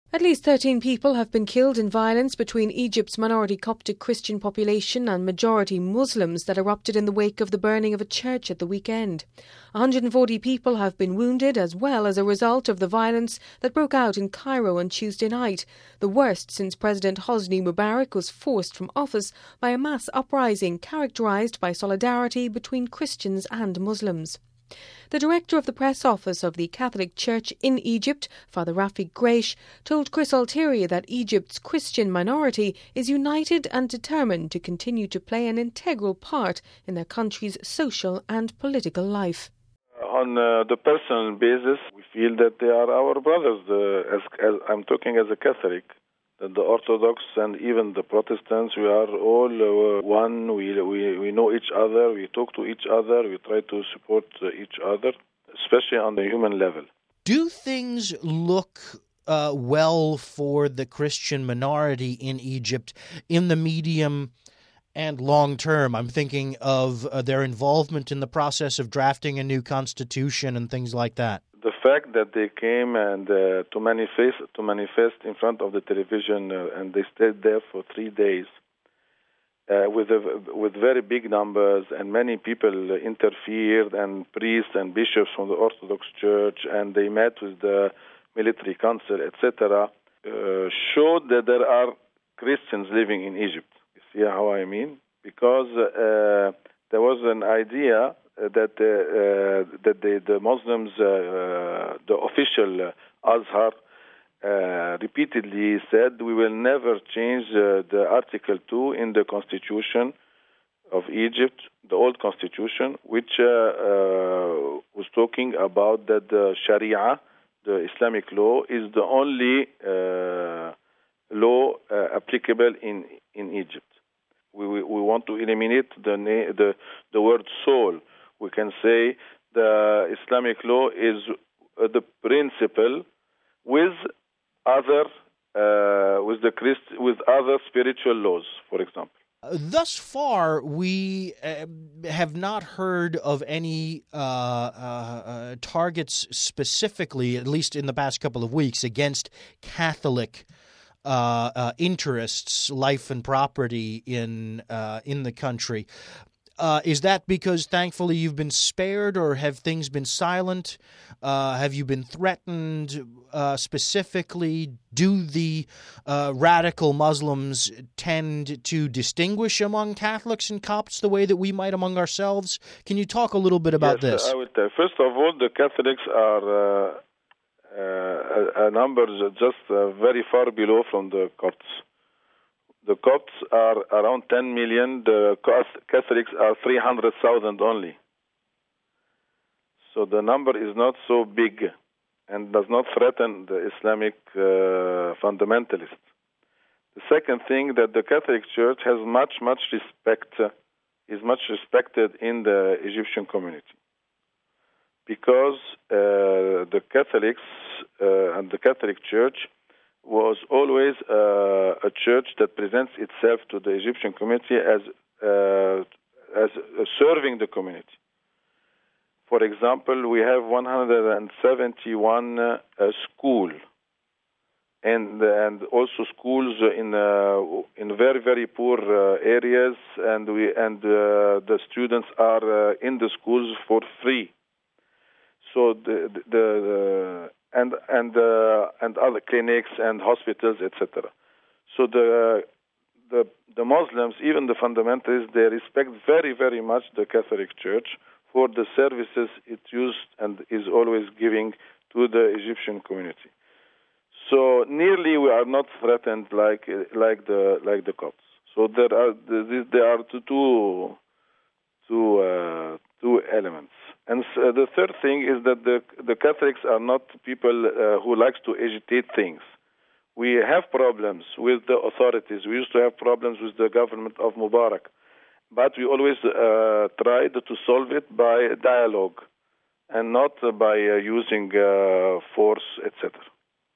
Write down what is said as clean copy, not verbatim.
At least 13 people have been killed in violence between Egypt's minority Coptic Christian population and majority Muslims that erupted in the wake of the burning of a church at the weekend. 140 people have been wounded as well as a result of the violence that broke out in Cairo on Tuesday night, the worst since President Hosni Mubarak was forced from office by a mass uprising characterised by solidarity between Christians and Muslims. The director of the press office of the Catholic Church in Egypt, Father Rafiq Greish, told Chris Altieri that Egypt's Christian minority is united and determined to continue to play an integral part in their country's social and political life. On the personal basis, we feel that they are our brothers. As I'm talking as a Catholic, the Orthodox and even the Protestants, we are all one. We know each other, we talk to each other, we try to support each other, especially on the human level. Do things look well for the Christian minority in Egypt in the medium and long term? I'm thinking of their involvement in the process of drafting a new constitution and things like that. The fact that they came and to manifest in front of the television and they stayed there for 3 days with very big numbers, and many people interfered, and priests and bishops from the Orthodox Church, and they met with the military council, etc., showed that there are Christians living in Egypt. You see how I mean? Because there was an idea that the Muslims, the official Azhar, repeatedly said we will never change the Article 2 in the Constitution of Egypt, the old Constitution, which was talking about that the Sharia, the Islamic law, is the only law applicable in Egypt. We want to eliminate the word soul. We can say the Islamic law is the principle with other spiritual laws, for example. Thus far, we have not heard of any targets specifically, at least in the past couple of weeks, against Catholic interests, life and property in the country. Is that because, thankfully, you've been spared, or have things been silent? Have you been threatened specifically? Do the radical Muslims tend to distinguish among Catholics and Copts the way that we might among ourselves? Can you talk a little bit about this? I would tell. First of all, the Catholics are numbers just very far below from the Copts. The Copts are around 10 million. The Catholics are 300,000 only. So the number is not so big and does not threaten the Islamic fundamentalists. The second thing, that the Catholic Church has much respect, is much respected in the Egyptian community, because the Catholics and the Catholic Church was always a church that presents itself to the Egyptian community as serving the community. For example, we have 171 schools, and also schools in very poor areas, and the students are in the schools for free. So and other clinics and hospitals, etc. So the Muslims, even the fundamentalists, they respect very much the Catholic Church for the services it used and is always giving to the Egyptian community. So nearly we are not threatened like the Copts. So there are two elements. And the third thing is that the Catholics are not people who likes to agitate things. We have problems with the authorities. We used to have problems with the government of Mubarak, but we always tried to solve it by dialogue and not by using force, etc.